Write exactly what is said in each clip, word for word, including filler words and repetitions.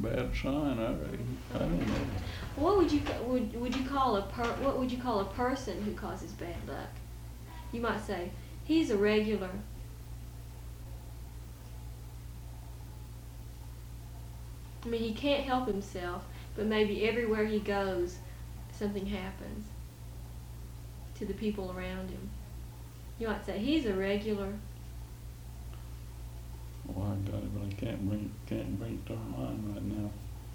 bad sign, I reckon. I don't know. What would you ca- would would you call a per what would you call a person who causes bad luck? You might say he's a regular. I mean, he can't help himself, but maybe everywhere he goes, something happens to the people around him. You might say he's a regular. Well, I got it, but I can't bring can't bring it to mind right now.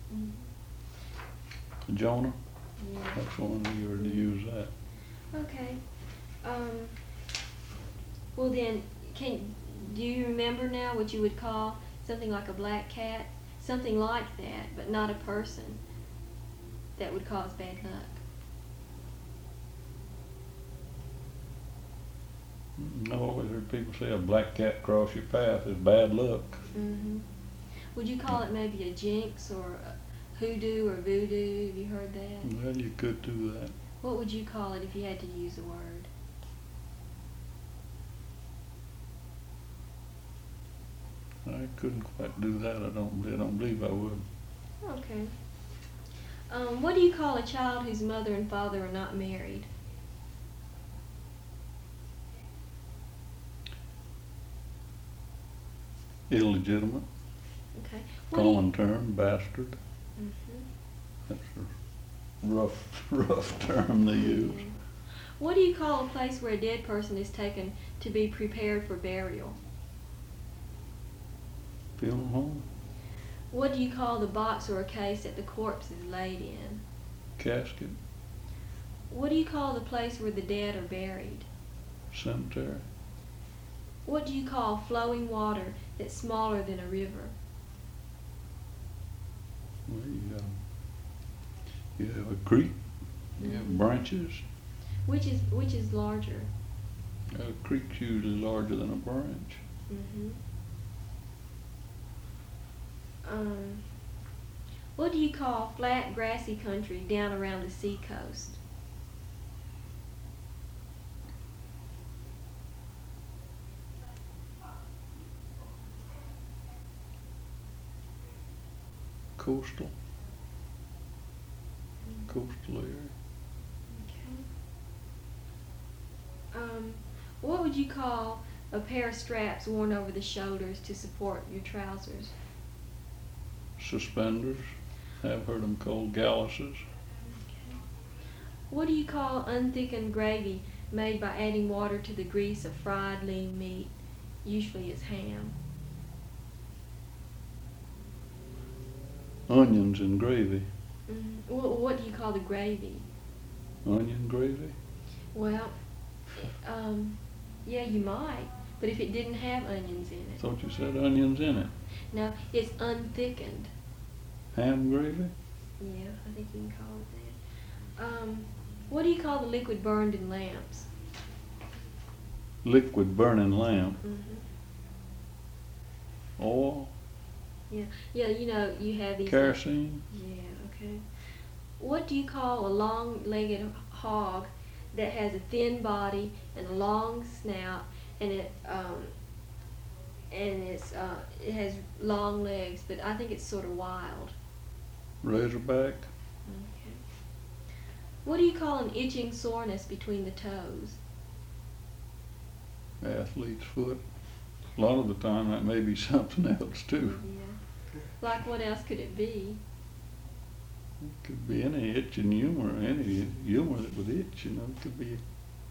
Mm-hmm. Jonah? Yeah. That's one you were to use that. Okay. Um, well then, can do you remember now what you would call something like a black cat? Something like that, but not a person that would cause bad luck. No, I always heard people say a black cat cross your path is bad luck. Mm-hmm. Would you call it maybe a jinx or a hoodoo or voodoo? Have you heard that? Well, you could do that. What would you call it if you had to use a word? I couldn't quite do that. I don't. I don't believe I would. Okay. Um, what do you call a child whose mother and father are not married? Illegitimate. Okay. What do you- Common term, bastard. Mhm. That's a rough, rough term they use. Mhm. What do you call a place where a dead person is taken to be prepared for burial? Funeral home, What do you call the box or a case that the corpse is laid in? casket, What do you call the place where the dead are buried? cemetery, What do you call flowing water that's smaller than a river? well, you got, you have a creek, you have Mhm. branches. Which is which is larger? A creek's usually larger than a branch. Mm-hmm. Um, what do you call flat, grassy country down around the sea coast? Coastal, coastal area. Okay. Um, what would you call a pair of straps worn over the shoulders to support your trousers? Suspenders, I've heard them called galluses. Okay. What do you call unthickened gravy made by adding water to the grease of fried lean meat? Usually it's ham. Onions and gravy. Mm-hmm. What, what do you call the gravy? Onion gravy? Well, um, yeah, you might, but if it didn't have onions in it. Thought you said onions in it. No, it's unthickened. Ham gravy? Yeah, I think you can call it that. Um, what do you call the liquid burned in lamps? Liquid burning lamp. Mm-hmm. Oil? Yeah, yeah, you know, you have these. Kerosene? Yeah, okay. What do you call a long-legged hog that has a thin body and a long snout, and it um, and it's uh, it has long legs, but I think it's sort of wild. Razorback? Okay. What do you call an itching soreness between the toes? Athlete's foot. A lot of the time that may be something else too. Yeah. Like what else could it be? It could be any itching humor, any humor that would itch, you know. It could be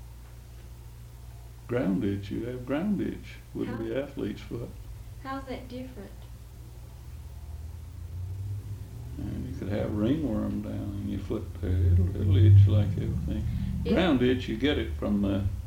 ground itch. You have ground itch. Wouldn't How? be athlete's foot. How's that different? And you could have ringworm down in your foot there. It'll, it'll itch like everything. It- Ground itch, you get it from the